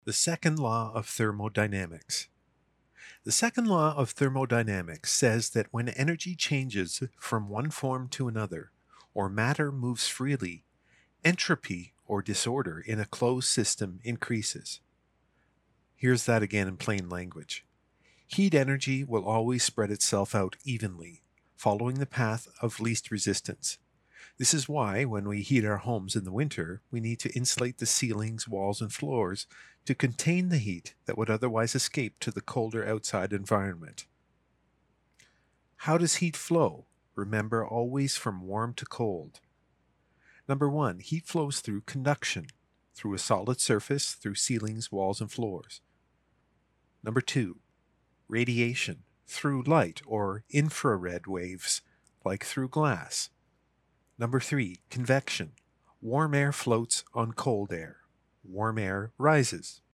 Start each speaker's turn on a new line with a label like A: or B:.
A: The second law of thermodynamics. The second law of thermodynamics says that when energy changes from one form to another, or matter moves freely, entropy or disorder in a closed system increases. Here's that again in plain language. Heat energy will always spread itself out evenly, following the path of least resistance. This is why, when we heat our homes in the winter, we need to insulate the ceilings, walls, and floors to contain the heat that would otherwise escape to the colder outside environment. How does heat flow? Remember, always from warm to cold. Number one, heat flows through conduction, through a solid surface, through ceilings, walls, and floors. Number two, radiation, through light or infrared waves, like through glass. Number three, convection. Warm air floats on cold air. Warm air rises.